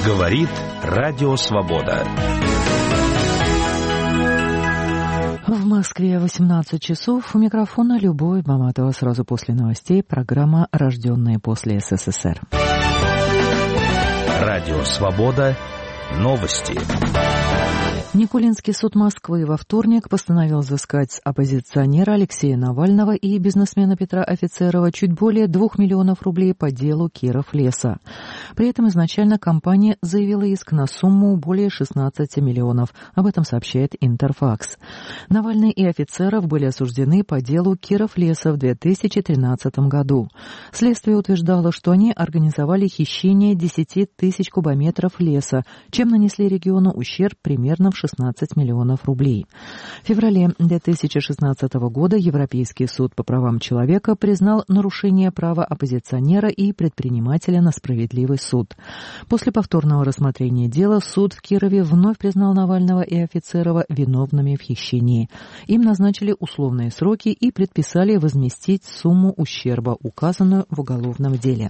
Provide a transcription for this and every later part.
Говорит Радио Свобода. В Москве 18 часов. У микрофона Любовь Маматова. Сразу после новостей программа «Рожденные после СССР». Радио Свобода. Новости. Никулинский суд Москвы во вторник постановил взыскать с оппозиционера Алексея Навального и бизнесмена Петра Офицерова чуть более 2 миллионов рублей по делу Киров-Леса. При этом изначально компания заявила иск на сумму более 16 миллионов. Об этом сообщает Интерфакс. Навальный и Офицеров были осуждены по делу Киров-Леса в 2013 году. Следствие утверждало, что они организовали хищение 10 тысяч кубометров леса, чем нанесли региону ущерб примерно в 16 миллионов рублей. В феврале 2016 года Европейский суд по правам человека признал нарушение права оппозиционера и предпринимателя на справедливый суд. После повторного рассмотрения дела суд в Кирове вновь признал Навального и Офицерова виновными в хищении. Им назначили условные сроки и предписали возместить сумму ущерба, указанную в уголовном деле.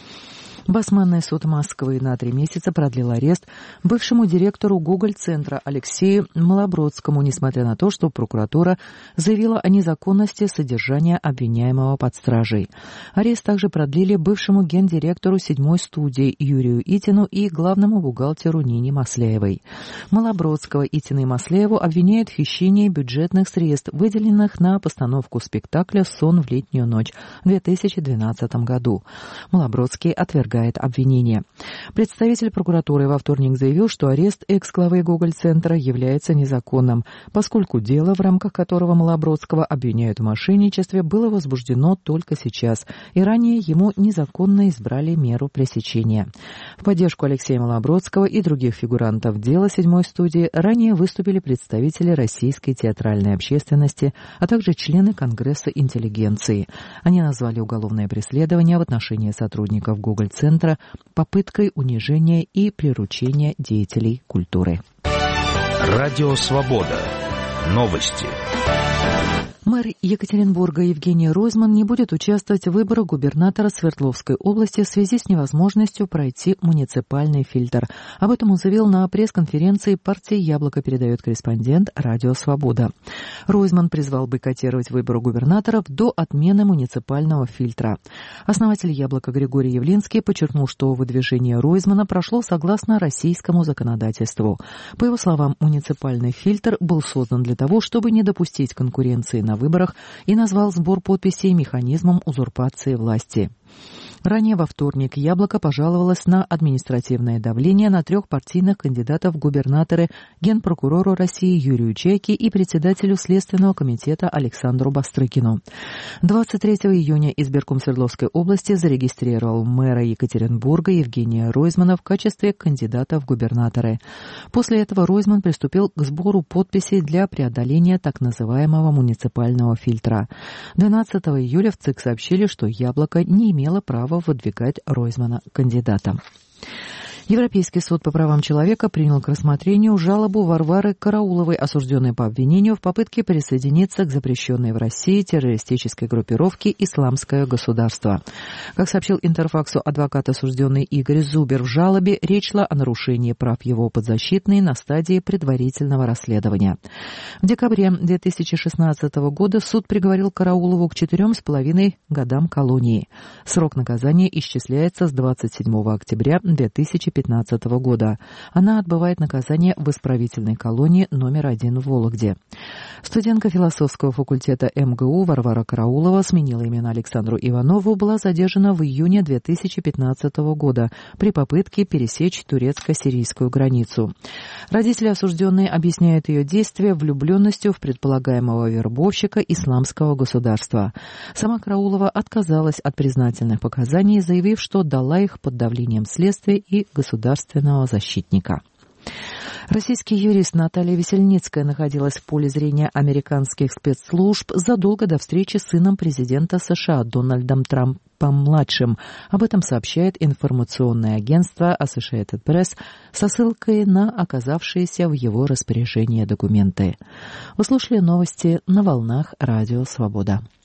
Басманный суд Москвы на 3 месяца продлил арест бывшему директору Гоголь-центра Алексею Малобродскому, несмотря на то, что прокуратура заявила о незаконности содержания обвиняемого под стражей. Арест также продлили бывшему гендиректору 7-й студии Юрию Итину и главному бухгалтеру Нине Масляевой. Малобродского, Итина и Масляеву обвиняют в хищении бюджетных средств, выделенных на постановку спектакля «Сон в летнюю ночь» в 2012 году. Малобродский отвергает обвинение. Представитель прокуратуры во вторник заявил, что арест экс-главы Гоголь-центра является незаконным, поскольку дело, в рамках которого Малобродского обвиняют в мошенничестве, было возбуждено только сейчас, и ранее ему незаконно избрали меру пресечения. В поддержку Алексея Малобродского и других фигурантов дела 7-й студии ранее выступили представители российской театральной общественности, а также члены Конгресса интеллигенции. Они назвали уголовное преследование в отношении сотрудников Гоголь-центра попыткой унижения и приручения деятелей культуры. Радио Свобода. Новости. Мэр Екатеринбурга Евгений Ройзман не будет участвовать в выборах губернатора Свердловской области в связи с невозможностью пройти муниципальный фильтр. Об этом он заявил на пресс-конференции партии «Яблоко», передает корреспондент «Радио Свобода». Ройзман призвал бойкотировать выборы губернаторов до отмены муниципального фильтра. Основатель «Яблока» Григорий Явлинский подчеркнул, что выдвижение Ройзмана прошло согласно российскому законодательству. По его словам, муниципальный фильтр был создан для того, чтобы не допустить конкуренции на выборах, и назвал сбор подписей механизмом узурпации власти. Ранее во вторник «Яблоко» пожаловалось на административное давление на 3 партийных кандидатов в губернаторы, генпрокурору России Юрию Чайке и председателю Следственного комитета Александру Бастрыкину. 23 июня избирком Свердловской области зарегистрировал мэра Екатеринбурга Евгения Ройзмана в качестве кандидата в губернаторы. После этого Ройзман приступил к сбору подписей для преодоления так называемого муниципального фильтра. 12 июля в ЦИК сообщили, что «Яблоко» не имело права выдвигать Ройзмана кандидатом. Европейский суд по правам человека принял к рассмотрению жалобу Варвары Карауловой, осужденной по обвинению в попытке присоединиться к запрещенной в России террористической группировке «Исламское государство». Как сообщил Интерфаксу адвокат осужденный Игорь Зубер, в жалобе речь шла о нарушении прав его подзащитной на стадии предварительного расследования. В декабре 2016 года суд приговорил Караулову к 4,5 годам колонии. Срок наказания исчисляется с 27 октября 2015 года. Она отбывает наказание в исправительной колонии номер 1 в Вологде. Студентка философского факультета МГУ Варвара Караулова сменила имя Александру Иванову, была задержана в июне 2015 года при попытке пересечь турецко-сирийскую границу. Родители осужденной объясняют ее действия влюбленностью в предполагаемого вербовщика Исламского государства. Сама Караулова отказалась от признательных показаний, заявив, что дала их под давлением следствия и государственного защитника. Российский юрист Наталья Весельницкая находилась в поле зрения американских спецслужб задолго до встречи с сыном президента США Дональдом Трампом-младшим. Об этом сообщает информационное агентство Associated Press со ссылкой на оказавшиеся в его распоряжении документы. Вы слушали новости на волнах Радио Свобода.